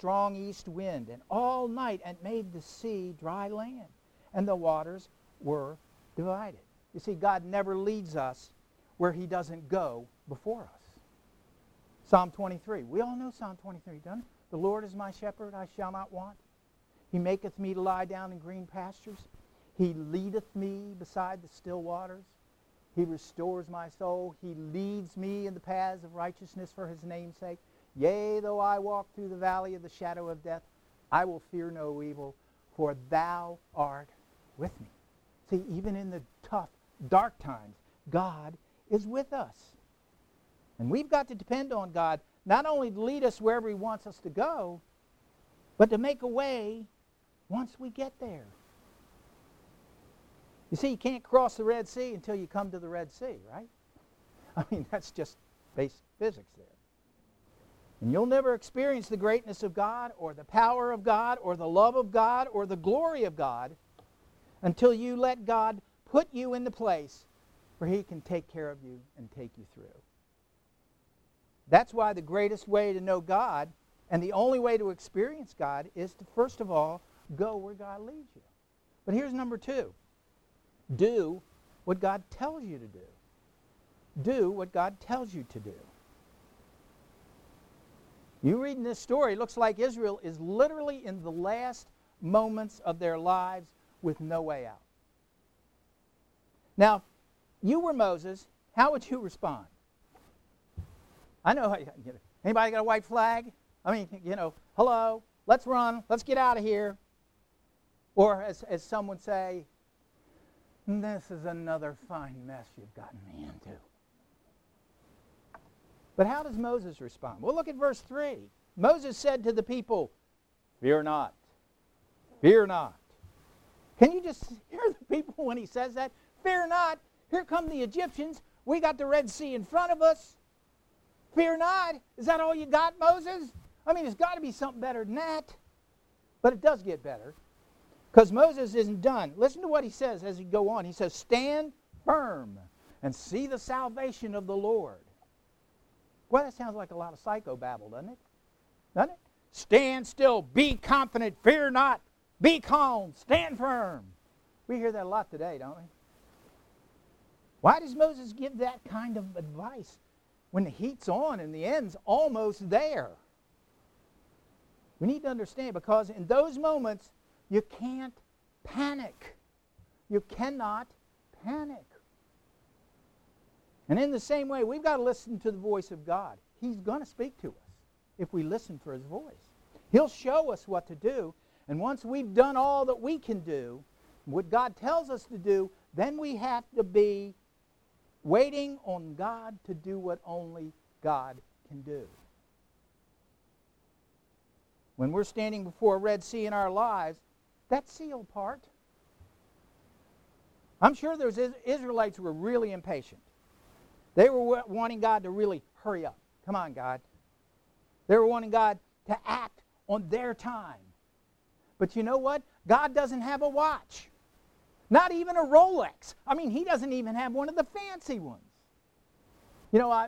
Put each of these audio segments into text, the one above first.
strong east wind, and all night, and made the sea dry land, and the waters were divided. You see, God never leads us where he doesn't go before us. Psalm 23. We all know Psalm 23, don't we? The Lord is my shepherd, I shall not want. He maketh me to lie down in green pastures. He leadeth me beside the still waters. He restores my soul. He leads me in the paths of righteousness for his name's sake. Yea, though I walk through the valley of the shadow of death, I will fear no evil, for thou art with me. See, even in the tough, dark times, God is with us. And we've got to depend on God, not only to lead us wherever he wants us to go, but to make a way once we get there. You see, you can't cross the Red Sea until you come to the Red Sea, right? I mean, that's just basic physics there. And you'll never experience the greatness of God or the power of God or the love of God or the glory of God until you let God put you in the place where he can take care of you and take you through. That's why the greatest way to know God and the only way to experience God is to, first of all, go where God leads you. But here's number 2. Do what God tells you to do. Do what God tells you to do. You reading this story, it looks like Israel is literally in the last moments of their lives with no way out. Now, you were Moses, how would you respond? I know, anybody got a white flag? I mean, hello, let's run, let's get out of here. Or as some would say, this is another fine mess you've gotten me into. But how does Moses respond? Well, look at verse 3. Moses said to the people, fear not, fear not. Can you just hear the people when he says that? Fear not, here come the Egyptians, we got the Red Sea in front of us. Fear not, is that all you got, Moses? I mean, it's got to be something better than that. But it does get better. Because Moses isn't done. Listen to what he says as he go on. He says, stand firm and see the salvation of the Lord. Well, that sounds like a lot of psychobabble, doesn't it? Doesn't it? Stand still, be confident, fear not, be calm, stand firm. We hear that a lot today, don't we? Why does Moses give that kind of advice when the heat's on and the end's almost there? We need to understand, because in those moments, you can't panic. You cannot panic. And in the same way, we've got to listen to the voice of God. He's going to speak to us if we listen for his voice. He'll show us what to do. And once we've done all that we can do, what God tells us to do, then we have to be waiting on God to do what only God can do. When we're standing before a Red Sea in our lives, that sea will part. I'm sure those Israelites were really impatient. They were wanting God to really hurry up. Come on, God. They were wanting God to act on their time. But you know what? God doesn't have a watch. Not even a Rolex. I mean, he doesn't even have one of the fancy ones. I've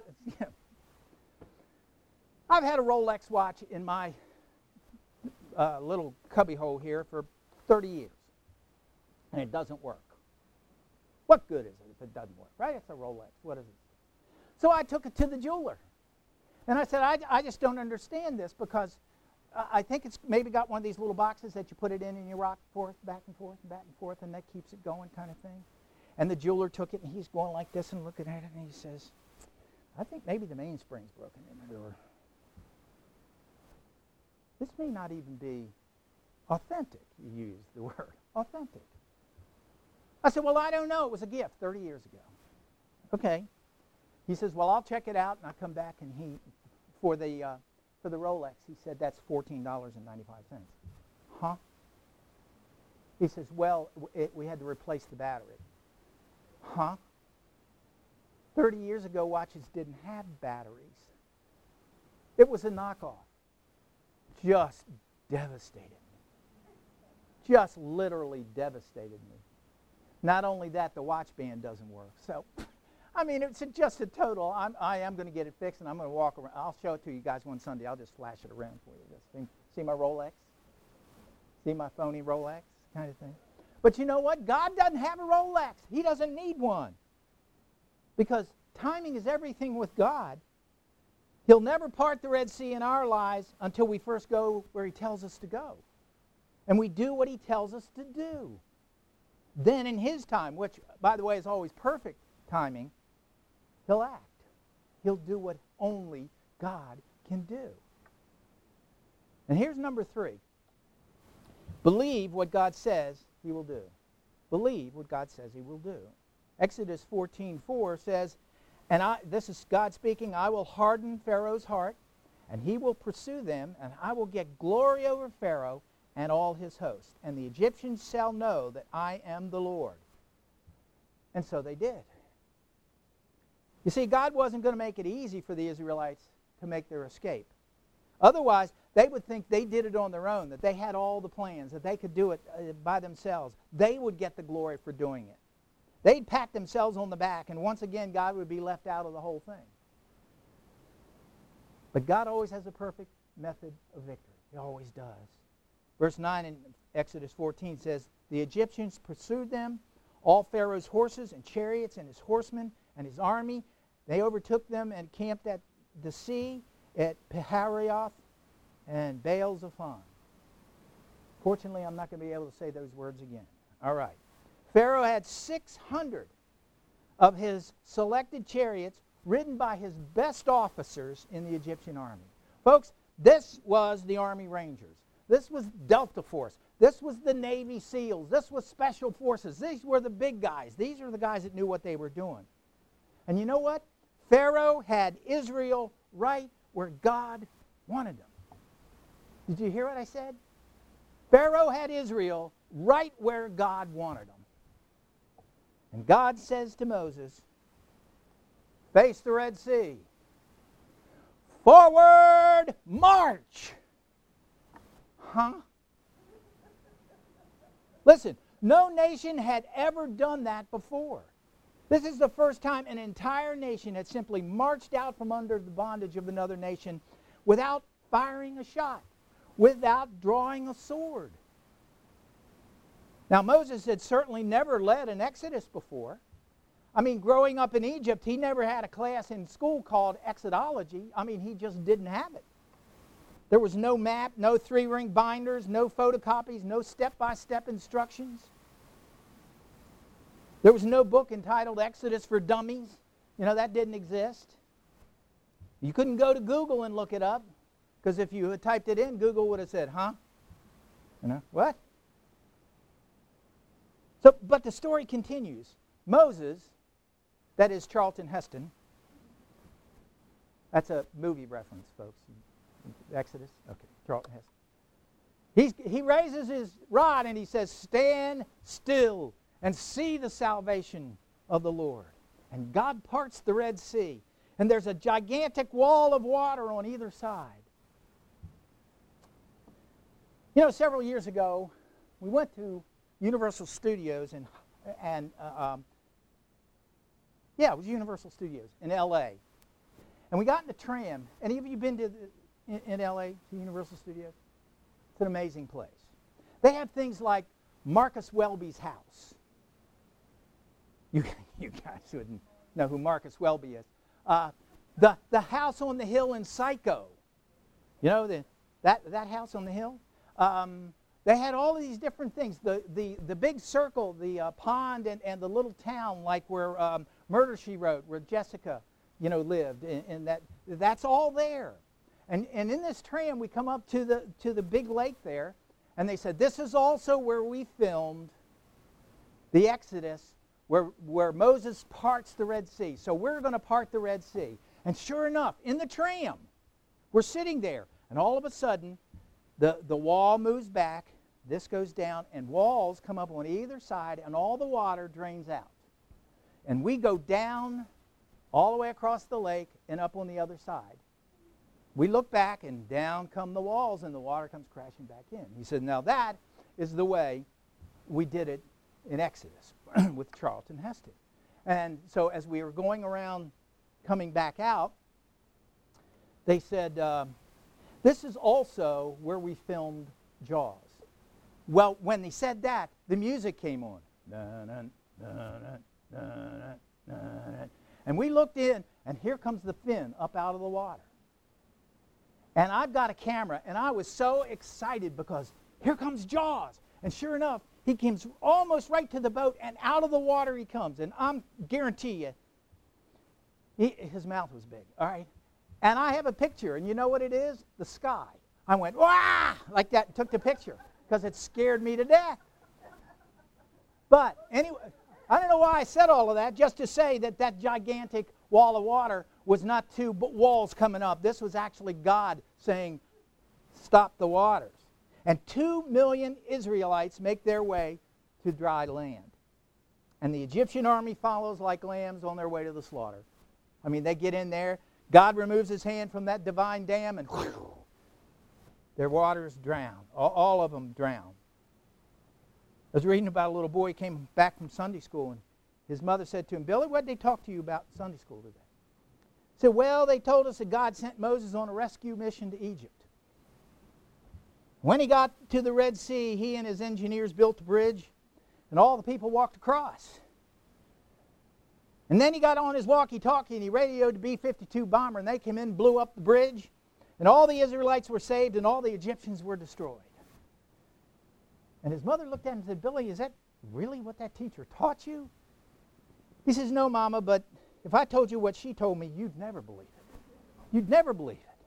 had a Rolex watch in my little cubbyhole here for 30 years. And it doesn't work. What good is it if it doesn't work, right? It's a Rolex. What is it? So I took it to the jeweler. And I said, I just don't understand this, because I think it's maybe got one of these little boxes that you put it in and you rock back and forth, and that keeps it going kind of thing. And the jeweler took it, and he's going like this and looking at it, and he says, I think maybe the mainspring's broken in it, or this may not even be authentic. You used the word, authentic. I said, well, I don't know. It was a gift 30 years ago. Okay. He says, well, I'll check it out, and I come back, and for the Rolex, he said, that's $14.95. Huh? He says, well, we had to replace the battery. Huh? 30 years ago, watches didn't have batteries. It was a knockoff. Just devastated me. Just literally devastated me. Not only that, the watch band doesn't work. So, I mean, it's just a total, I am going to get it fixed, and I'm going to walk around. I'll show it to you guys one Sunday. I'll just flash it around for you. This thing See my Rolex? See my phony Rolex kind of thing? But you know what? God doesn't have a Rolex. He doesn't need one. Because timing is everything with God. He'll never part the Red Sea in our lives until we first go where He tells us to go. And we do what He tells us to do. Then in His time, which, by the way, is always perfect timing, He'll act. He'll do what only God can do. And here's number 3. Believe what God says He will do. Believe what God says He will do. Exodus 14:4 says, this is God speaking, I will harden Pharaoh's heart, and he will pursue them, and I will get glory over Pharaoh and all his host. And the Egyptians shall know that I am the Lord. And so they did. You see, God wasn't going to make it easy for the Israelites to make their escape. Otherwise, they would think they did it on their own, that they had all the plans, that they could do it by themselves. They would get the glory for doing it. They'd pat themselves on the back, and once again, God would be left out of the whole thing. But God always has a perfect method of victory. He always does. Verse 9 in Exodus 14 says, the Egyptians pursued them, all Pharaoh's horses and chariots and his horsemen and his army. They overtook them and camped at the sea at Pihahiroth and Baal-Zephon. Fortunately, I'm not going to be able to say those words again. All right. Pharaoh had 600 of his selected chariots ridden by his best officers in the Egyptian army. Folks, this was the Army Rangers. This was Delta Force. This was the Navy SEALs. This was Special Forces. These were the big guys. These are the guys that knew what they were doing. And you know what? Pharaoh had Israel right where God wanted them. Did you hear what I said? Pharaoh had Israel right where God wanted them. And God says to Moses, face the Red Sea. Forward, march. Huh? Listen, no nation had ever done that before. This is the first time an entire nation had simply marched out from under the bondage of another nation without firing a shot, without drawing a sword. Now, Moses had certainly never led an exodus before. I mean, growing up in Egypt, he never had a class in school called exodology. I mean, he just didn't have it. There was no map, no 3-ring binders, no photocopies, no step-by-step instructions. There was no book entitled Exodus for Dummies. You know, that didn't exist. You couldn't go to Google and look it up, because if you had typed it in, Google would have said, huh? You know, what? So, but the story continues. Moses, that is Charlton Heston. That's a movie reference, folks. Exodus? Okay, Charlton Heston. He raises his rod and he says, stand still and see the salvation of the Lord. And God parts the Red Sea. And there's a gigantic wall of water on either side. You know, several years ago, we went to Universal Studios it was Universal Studios in L.A. And we got in the tram. Any of you been to in L.A. to Universal Studios? It's an amazing place. They have things like Marcus Welby's house. You guys wouldn't know who Marcus Welby is. The house on the hill in Psycho. You know, that house on the hill? They had all of these different things. The big circle, the pond, and the little town like where Murder, She Wrote, where Jessica, lived. And that's all there. And in this tram, we come up to the big lake there, and they said, this is also where we filmed the Exodus, where Moses parts the Red Sea. So we're going to part the Red Sea. And sure enough, in the tram, we're sitting there, and all of a sudden, the wall moves back, this goes down, and walls come up on either side, and all the water drains out. And we go down all the way across the lake and up on the other side. We look back, and down come the walls, and the water comes crashing back in. He said, now that is the way we did it in Exodus with Charlton Heston. And so as we were going around coming back out, they said, This is also where we filmed Jaws. Well, when they said that, the music came on. And we looked in, and here comes the fin up out of the water. And I've got a camera, and I was so excited because here comes Jaws. And sure enough, he comes almost right to the boat, and out of the water he comes. And I'm guarantee you, his mouth was big, all right? And I have a picture, and you know what it is? The sky. I went, wah! Like that, and took the picture, because it scared me to death. But anyway, I don't know why I said all of that, just to say that that gigantic wall of water was not two walls coming up. This was actually God saying, stop the waters. And 2 million Israelites make their way to dry land. And the Egyptian army follows like lambs on their way to the slaughter. I mean, they get in there. God removes his hand from that divine dam, and whew, their waters drown. All of them drown. I was reading about a little boy who came back from Sunday school, and his mother said to him, Billy, what did they talk to you about in Sunday school today? He said, well, they told us that God sent Moses on a rescue mission to Egypt. When he got to the Red Sea, he and his engineers built a bridge, and all the people walked across. And then he got on his walkie-talkie, and he radioed the B-52 bomber, and they came in and blew up the bridge, and all the Israelites were saved, and all the Egyptians were destroyed. And his mother looked at him and said, Billy, is that really what that teacher taught you? He says, no, Mama, but if I told you what she told me, you'd never believe it. You'd never believe it.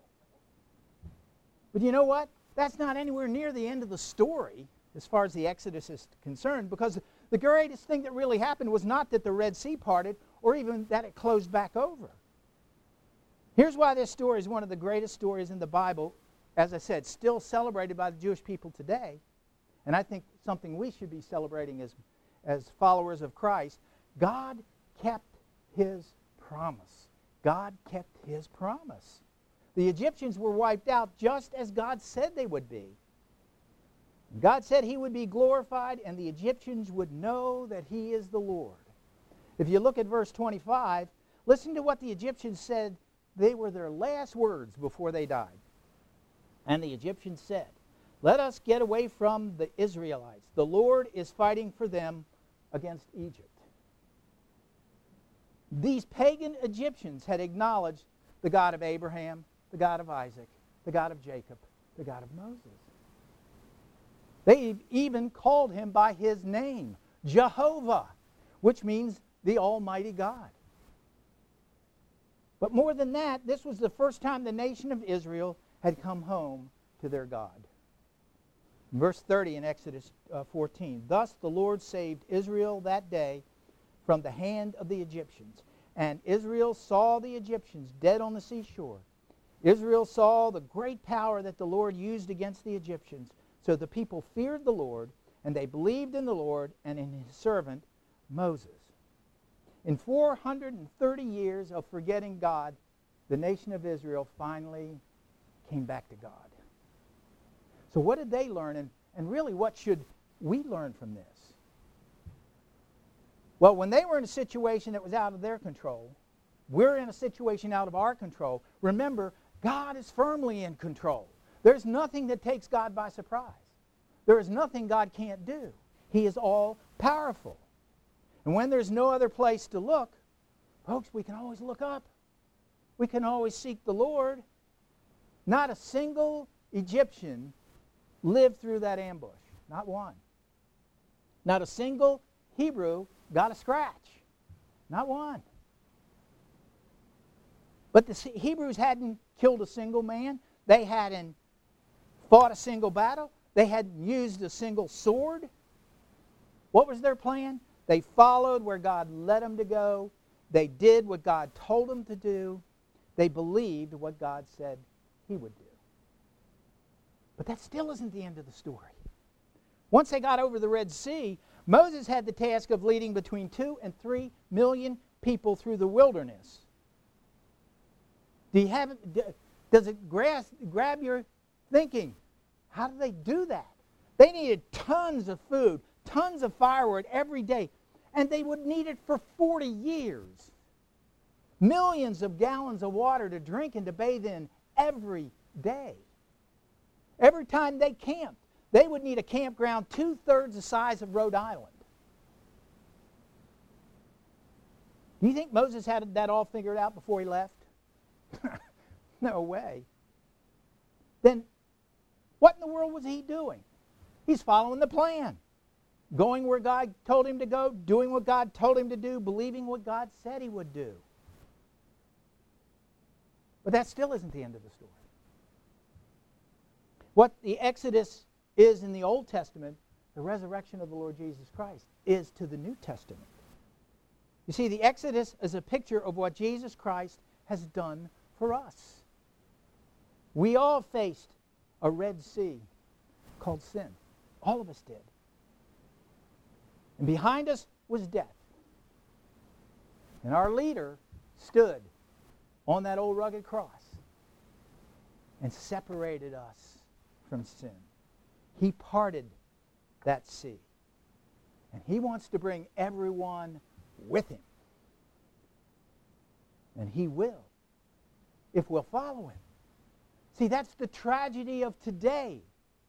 But you know what? That's not anywhere near the end of the story as far as the Exodus is concerned, because the greatest thing that really happened was not that the Red Sea parted or even that it closed back over. Here's why this story is one of the greatest stories in the Bible, as I said, still celebrated by the Jewish people today, and I think something we should be celebrating as followers of Christ. God kept his promise. God kept his promise. The Egyptians were wiped out just as God said they would be. God said he would be glorified, and the Egyptians would know that he is the Lord. If you look at verse 25, listen to what the Egyptians said. They were their last words before they died. And the Egyptians said, let us get away from the Israelites. The Lord is fighting for them against Egypt. These pagan Egyptians had acknowledged the God of Abraham, the God of Isaac, the God of Jacob, the God of Moses. They even called him by his name, Jehovah, which means the Almighty God. But more than that, this was the first time the nation of Israel had come home to their God. Verse 30 in Exodus 14, thus the Lord saved Israel that day from the hand of the Egyptians. And Israel saw the Egyptians dead on the seashore. Israel saw the great power that the Lord used against the Egyptians. So the people feared the Lord, and they believed in the Lord and in his servant Moses. In 430 years of forgetting God, the nation of Israel finally came back to God. So what did they learn, and really what should we learn from this? Well, when they were in a situation that was out of their control, we're in a situation out of our control. Remember, God is firmly in control. There's nothing that takes God by surprise. There is nothing God can't do. He is all powerful. And when there's no other place to look, folks, we can always look up. We can always seek the Lord. Not a single Egyptian lived through that ambush. Not one. Not a single Hebrew got a scratch. Not one. But the Hebrews hadn't killed a single man. They hadn't fought a single battle. They hadn't used a single sword. What was their plan? They followed where God led them to go. They did what God told them to do. They believed what God said he would do. But that still isn't the end of the story. Once they got over the Red Sea, Moses had the task of leading between 2 and 3 million people through the wilderness. Does it grab your thinking? How do they do that? They needed tons of food, tons of firewood every day, and they would need it for 40 years. Millions of gallons of water to drink and to bathe in every day. Every time they camped, they would need a campground 2/3 the size of Rhode Island. Do you think Moses had that all figured out before he left? No way. Then what in the world was he doing? He's following the plan. Going where God told him to go, doing what God told him to do, believing what God said he would do. But that still isn't the end of the story. What the Exodus is in the Old Testament, the resurrection of the Lord Jesus Christ is to the New Testament. You see, the Exodus is a picture of what Jesus Christ has done for us. We all faced a Red Sea called sin. All of us did. And behind us was death. And our leader stood on that old rugged cross and separated us from sin. He parted that sea. And he wants to bring everyone with him. And he will, if we'll follow him. See, that's the tragedy of today.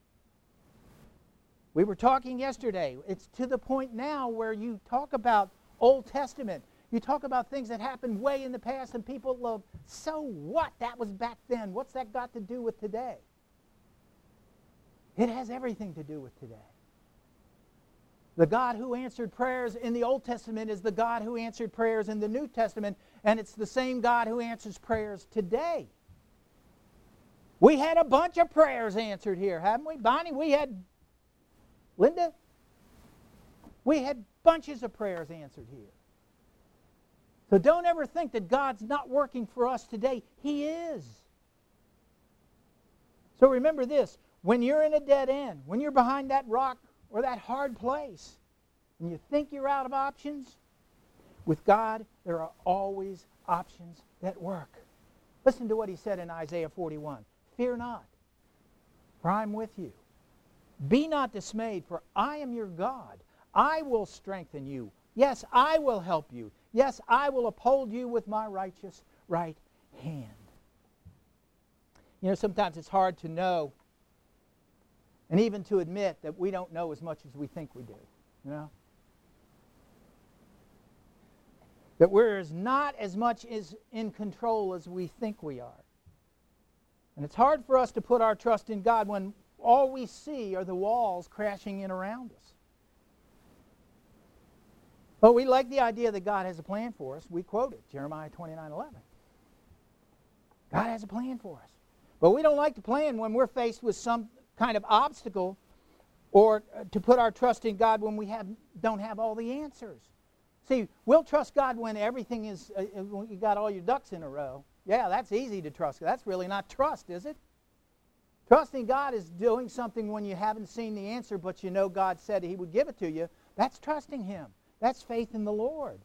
We were talking yesterday. It's to the point now where you talk about Old Testament. You talk about things that happened way in the past, and people love, so what? That was back then. What's that got to do with today? It has everything to do with today. The God who answered prayers in the Old Testament is the God who answered prayers in the New Testament, and it's the same God who answers prayers today. We had a bunch of prayers answered here, haven't we? Bonnie, we had... Linda? We had bunches of prayers answered here. So don't ever think that God's not working for us today. He is. So remember this. When you're in a dead end, when you're behind that rock or that hard place, and you think you're out of options, with God, there are always options that work. Listen to what he said in Isaiah 41. Fear not, for I am with you. Be not dismayed, for I am your God. I will strengthen you. Yes, I will help you. Yes, I will uphold you with my righteous right hand. You know, sometimes it's hard to know and even to admit that we don't know as much as we think we do. You know? That we're not as much as in control as we think we are. And it's hard for us to put our trust in God when all we see are the walls crashing in around us. But we like the idea that God has a plan for us. We quote it, Jeremiah 29:11. God has a plan for us. But we don't like to plan when we're faced with some kind of obstacle, or to put our trust in God when we don't have all the answers. See, we'll trust God when everything is, when you got all your ducks in a row. Yeah, that's easy to trust. That's really not trust, is it? Trusting God is doing something when you haven't seen the answer, but you know God said he would give it to you. That's trusting him. That's faith in the Lord.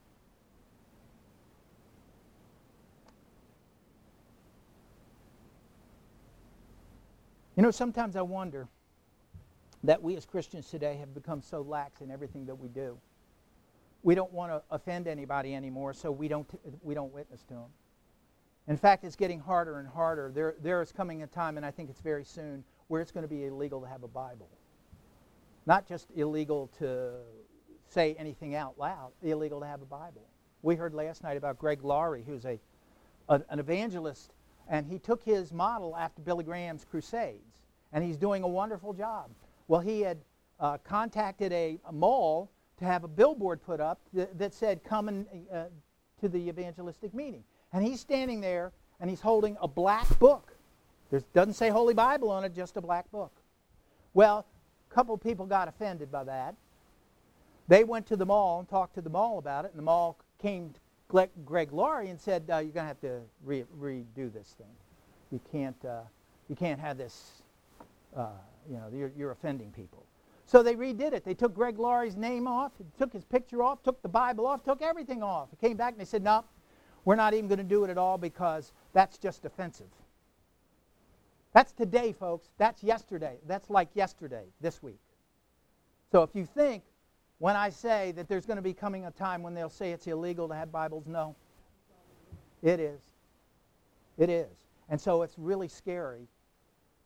You know, sometimes I wonder that we as Christians today have become so lax in everything that we do. We don't want to offend anybody anymore, so we don't witness to them. In fact, it's getting harder and harder. There is coming a time, and I think it's very soon, where it's going to be illegal to have a Bible. Not just illegal to say anything out loud, illegal to have a Bible. We heard last night about Greg Laurie, who's an evangelist, and he took his model after Billy Graham's crusades, and he's doing a wonderful job. Well, he had contacted a mall to have a billboard put up that said, come to the evangelistic meeting. And he's standing there, and he's holding a black book. It doesn't say Holy Bible on it, just a black book. Well, a couple of people got offended by that. They went to the mall and talked to the mall about it, and the mall came to Greg Laurie and said, you're going to have to redo this thing. You can't have this, you're offending people. So they redid it. They took Greg Laurie's name off, took his picture off, took the Bible off, took everything off. They came back and they said, no, we're not even going to do it at all because that's just offensive. That's today, folks. That's yesterday. That's like yesterday, this week. So if you think when I say that there's going to be coming a time when they'll say it's illegal to have Bibles, no. It is. It is. And so it's really scary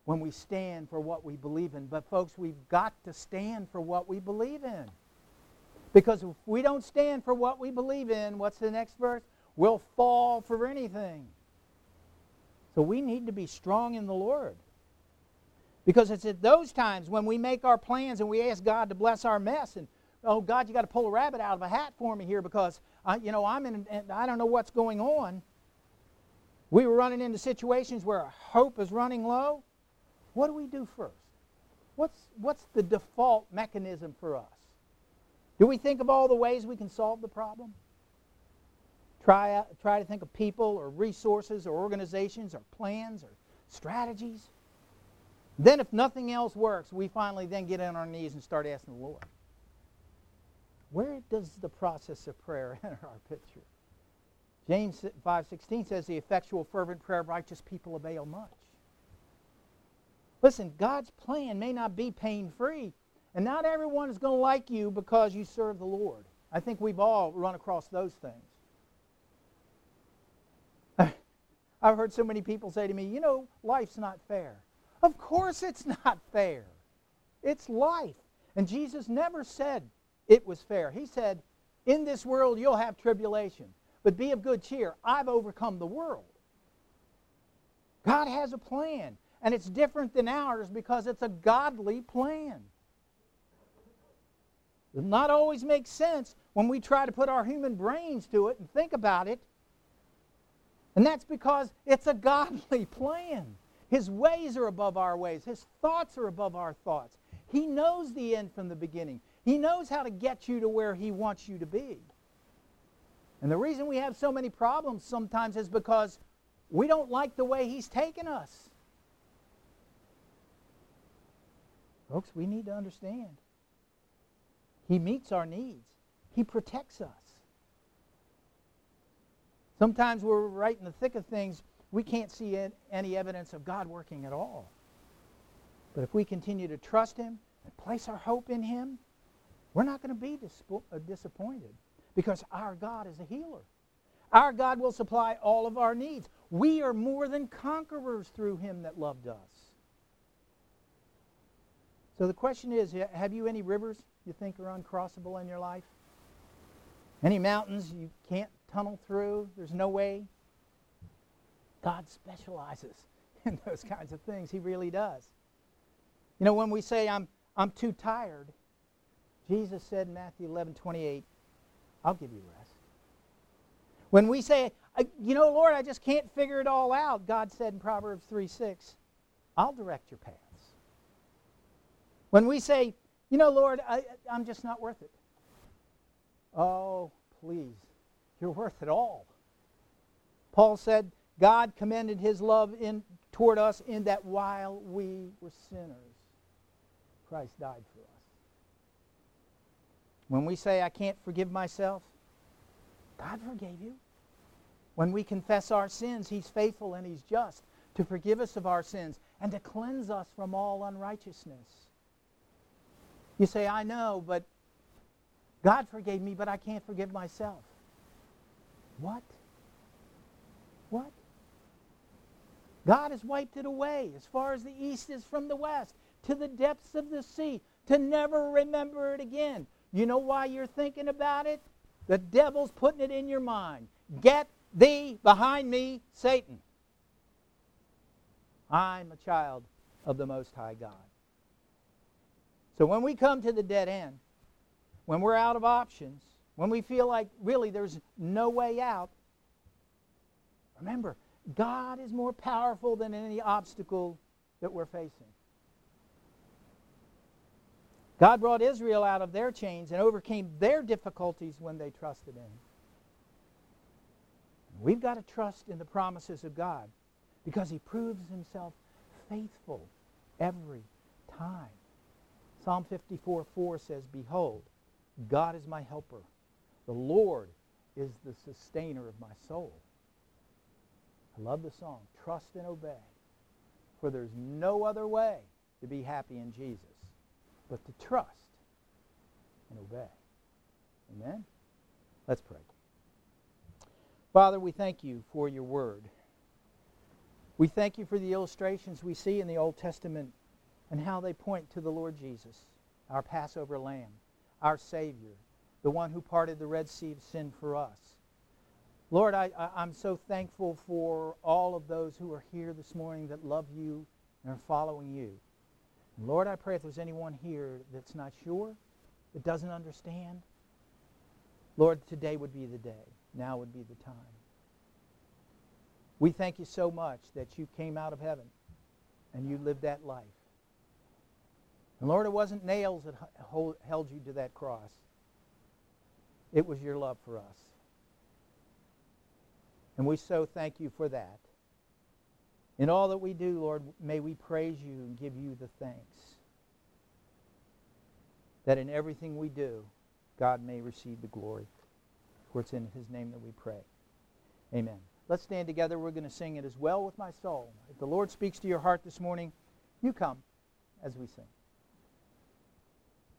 when we stand for what we believe in. But folks, we've got to stand for what we believe in. Because if we don't stand for what we believe in, what's the next verse? We'll fall for anything. So we need to be strong in the Lord. Because it's at those times when we make our plans and we ask God to bless our mess, and oh God, you got to pull a rabbit out of a hat for me here because I don't know what's going on. We were running into situations where our hope is running low. What do we do first? What's the default mechanism for us? Do we think of all the ways we can solve the problem? Try to think of people or resources or organizations or plans or strategies. Then if nothing else works, we finally then get on our knees and start asking the Lord. Where does the process of prayer enter our picture? James 5:16 says, the effectual fervent prayer of righteous people avail much. Listen, God's plan may not be pain-free, and not everyone is going to like you because you serve the Lord. I think we've all run across those things. I've heard so many people say to me, life's not fair. Of course it's not fair. It's life. And Jesus never said it was fair. He said, in this world you'll have tribulation, but be of good cheer. I've overcome the world. God has a plan, and it's different than ours because it's a godly plan. It does not always make sense when we try to put our human brains to it and think about it. And that's because it's a godly plan. His ways are above our ways. His thoughts are above our thoughts. He knows the end from the beginning. He knows how to get you to where He wants you to be. And the reason we have so many problems sometimes is because we don't like the way He's taken us. Folks, we need to understand. He meets our needs. He protects us. Sometimes we're right in the thick of things. We can't see any evidence of God working at all. But if we continue to trust Him and place our hope in Him, we're not going to be disappointed because our God is a healer. Our God will supply all of our needs. We are more than conquerors through Him that loved us. So the question is, have you any rivers you think are uncrossable in your life? Any mountains you can't tunnel through? There's no way? God specializes in those kinds of things. He really does. When we say, I'm too tired, Jesus said in Matthew 11:28, I'll give you rest. When we say, Lord, I just can't figure it all out, God said in Proverbs 3:6, I'll direct your paths. When we say, Lord, I'm just not worth it. Oh, please, you're worth it all. Paul said, God commended His love toward us in that while we were sinners, Christ died for us. When we say, I can't forgive myself, God forgave you. When we confess our sins, He's faithful and He's just to forgive us of our sins and to cleanse us from all unrighteousness. You say, I know, but God forgave me, but I can't forgive myself. What? What? God has wiped it away as far as the east is from the west, to the depths of the sea, to never remember it again. You know why you're thinking about it? The devil's putting it in your mind. Get thee behind me, Satan. I'm a child of the Most High God. So when we come to the dead end, when we're out of options, when we feel like really there's no way out, remember, God is more powerful than any obstacle that we're facing. God brought Israel out of their chains and overcame their difficulties when they trusted Him. We've got to trust in the promises of God because He proves Himself faithful every time. Psalm 54:4 says, Behold, God is my helper. The Lord is the sustainer of my soul. I love the song, Trust and Obey. For there's no other way to be happy in Jesus but to trust and obey. Amen? Let's pray. Father, we thank You for Your word. We thank you for the illustrations we see in the Old Testament and how they point to the Lord Jesus, our Passover Lamb, our Savior, the one who parted the Red Sea of sin for us. Lord, I'm so thankful for all of those who are here this morning that love you and are following you. And Lord, I pray if there's anyone here that's not sure, that doesn't understand, Lord, today would be the day. Now would be the time. We thank you so much that you came out of heaven and you lived that life. And Lord, it wasn't nails that held you to that cross. It was your love for us. And we so thank you for that. In all that we do, Lord, may we praise you and give you the thanks. That in everything we do, God may receive the glory. For it's in his name that we pray. Amen. Let's stand together. We're going to sing It Is Well With My Soul. If the Lord speaks to your heart this morning, you come as we sing.